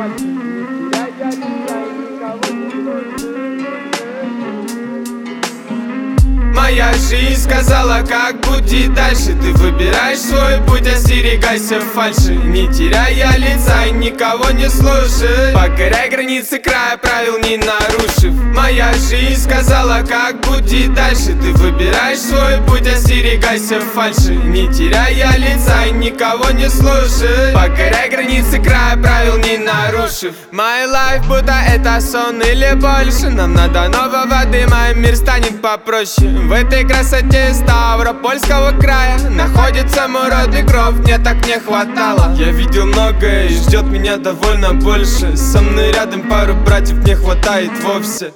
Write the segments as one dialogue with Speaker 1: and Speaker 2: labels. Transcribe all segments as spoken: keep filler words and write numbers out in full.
Speaker 1: фальши, не теряя лица и никого не слушай.
Speaker 2: Моя жизнь сказала, как будет дальше. Ты выбираешь свой путь, остерегайся фальши, не теряя лица и никого не слушай. Покоряй границы края, правил не нарушив. Моя жизнь сказала, как будет дальше. Ты выбираешь свой путь, остерегайся фальши, не теряя лица и никого не слушай. Покоряй границы края, правил не нарушив. My life будто это сон или больше. Нам надо нового дыма, и мир станет попроще. В этой красоте Ставропольского края находится мой родный кров, мне так не хватало. Я видел многое и ждет меня довольно больше. Со мной рядом пару братьев не хватает вовсе.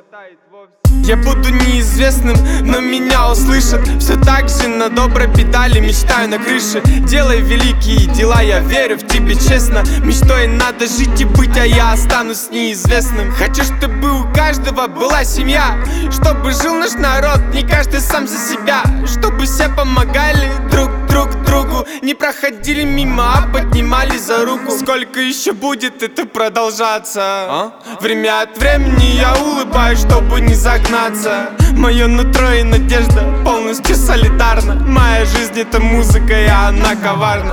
Speaker 2: Я буду неизвестным, но меня услышат. Все так же на доброй педали, мечтаю на крыше. Делай великие дела, я верю в тебе честно. Мечтой надо жить и быть, а я останусь неизвестным. Хочу, чтобы у каждого была семья, чтобы жил наш народ, не каждый сам за себя. Чтобы все помогали друг друг другу, не проходили мимо, а поднимали за руку. Сколько еще будет это продолжаться? А? Время от времени я улыбаюсь, чтобы не загнаться. Мое нутро и надежда полностью солидарна. Моя жизнь это музыка, и она коварна.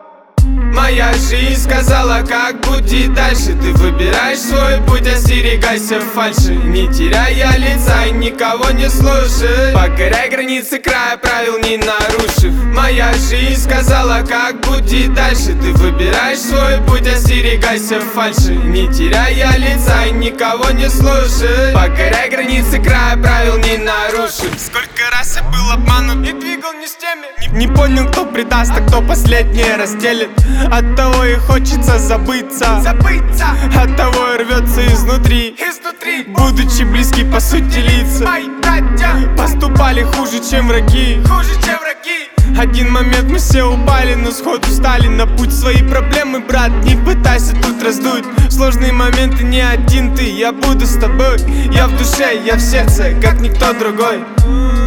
Speaker 2: Моя жизнь сказала, как будет дальше. Ты выбираешь свой путь, остерегайся фальши, не теряя лица и никого не слушай. Покоряй границы края, правил не нарушив. Моя жизнь сказала, как будет дальше. Ты выбираешь свой путь, остерегайся фальши, не теряя лица и никого не слушай. Покоряй границы края, правил не нарушив. Сколько раз я был обманут и двигал не с теми. Не, не понял, кто предаст, а кто последнее разделит. От того и хочется забыться, забыться. От того и рвется изнутри, изнутри. Будучи близки по сути лица, мои братья поступали хуже, чем враги, хуже, чем враги. Один момент мы все упали, но сходу встали на путь. Свои проблемы, брат, не пытайся тут раздуть. В сложные моменты не один ты, я буду с тобой. Я в душе, я в сердце, как никто другой.